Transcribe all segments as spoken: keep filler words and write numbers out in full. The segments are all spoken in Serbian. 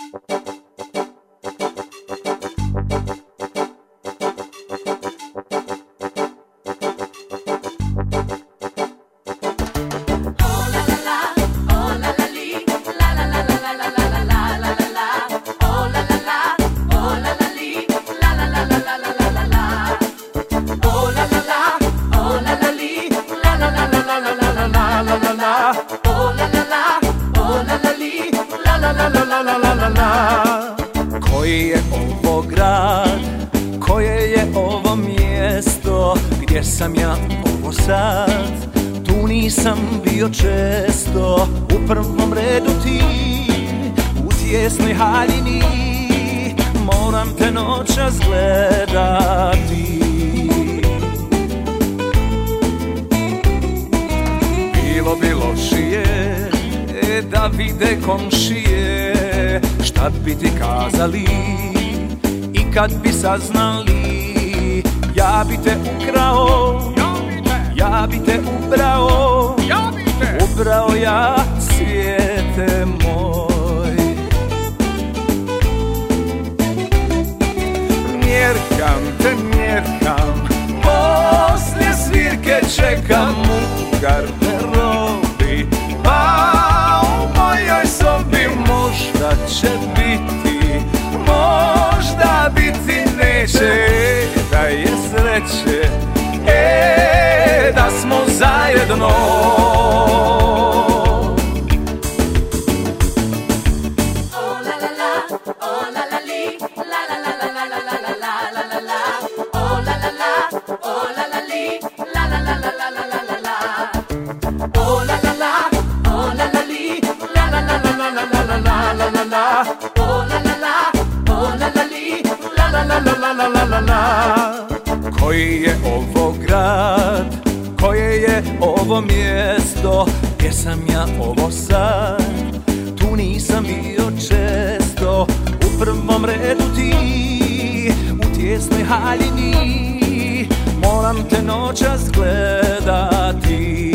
Koji je ovo grad, koje je ovo mjesto, gdje sam ja ovo sad, tu nisam bio često. U prvom redu ti, u tijesnoj haljini, moram te noćas gledati. Bilo bi lošije da vide komšije šta bi ti kazali, i kad bi saznali, ja bi te ukrao, ja bi te ubrao, ubrao ja, svijete moj. Mjerkam te, mjerkam, poslije svirke čekam u garderobi, pa u mojoj sobi možda će biti, možda biti neće, da je sreće, e, da smo zajedno. Koji je ovo grad, koje je ovo mjesto, gdje sam ja ovo sad, tu nisam bio često. U prvom redu ti, u tijesnoj haljini, moram te noćas gledati.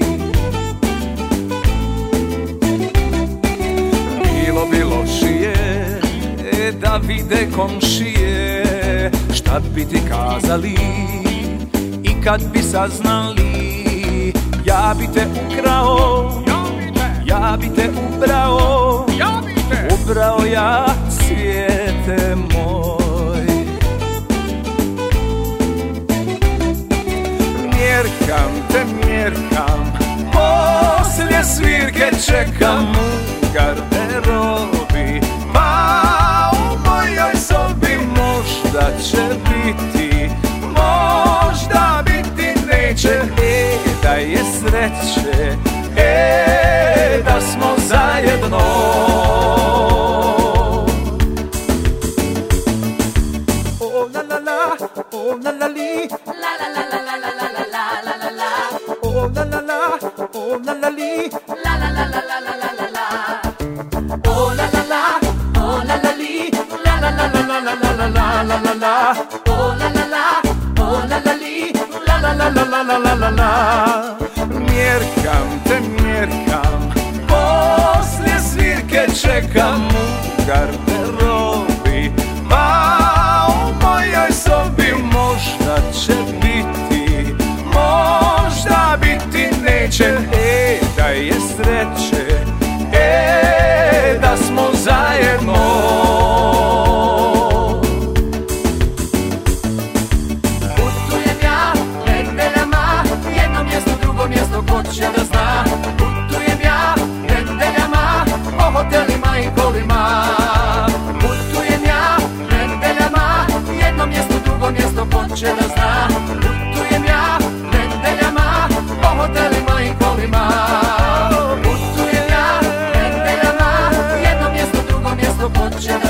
Bilo bi lošije da vide komšije šta bi ti kazali, i kad bi saznali, ja bi te ukrao, ja bi te ubrao, ubrao ja, svijete moj. Mjerkam te, mjerkam, poslije svirke čekam u garderobi, pa u mojoj sobi možda će biti, možda biti neće, e, da je sreće, e, da smo zajedno. O la la la, o la la li, la la la la la la la la la la la. O la la la, o la la li, la la la la la la la la. O la la la, o la la li, la la la la la la la la la la la. O la la la, o la la li, la la la la la la la la. Mjerkam te, mjerkam, poslije svirke čekam u garderobi, pa u mojoj sobi možda će biti, možda biti neće, e, da je sreće, e, da smo zajedno. Putujem ja nedeljama, jedno mjesto, drugo mjesto, ko će da zna. Putujem ja nedeljama, po hotelima i kolima. Putujem ja nedeljama, jedno mjesto, drugo mjesto, ko će da zna. Putujem ja nedeljama, po hotelima i kolima. Putujem ja nedeljama, jedno mjesto, drugo mjesto, ko će da zna.